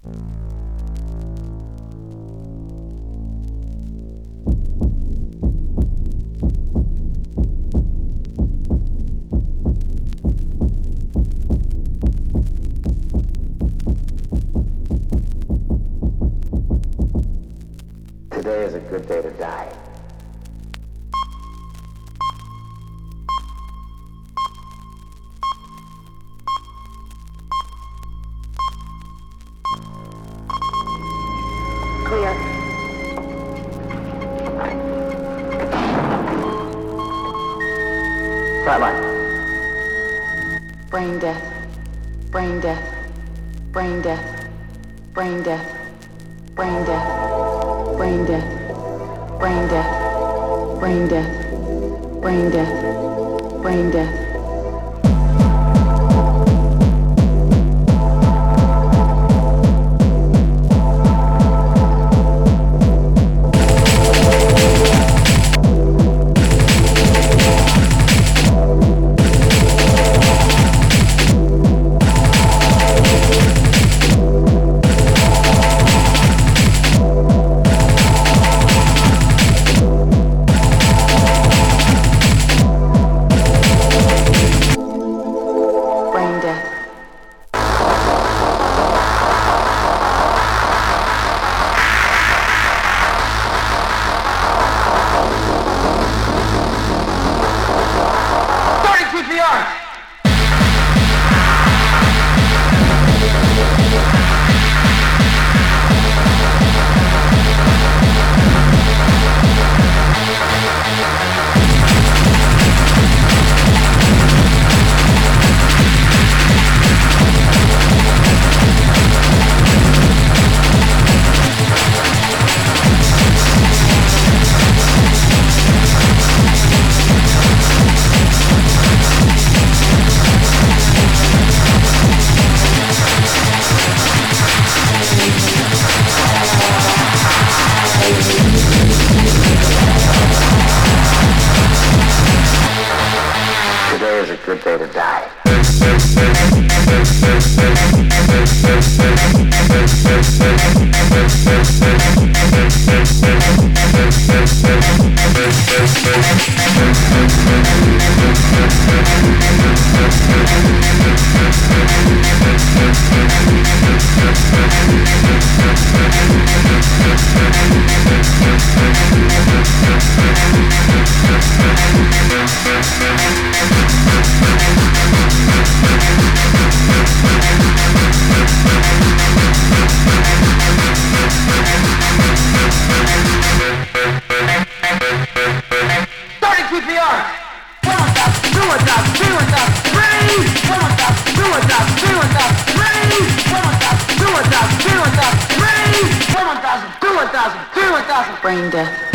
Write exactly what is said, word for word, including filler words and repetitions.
Today is a good day to die. Clear. Flatline. Brain death. Brain death. Brain death. Brain death. Brain death. Brain death. Brain death. Brain death. Brain death. Brain death. Today is a good day to die. Starting C P R! One on top, two on top, three on top, three! One on top, two on top, three on top, three! One on top, two on top, three on top, three! One on thousand, two on thousand, three on thousand. Brain death.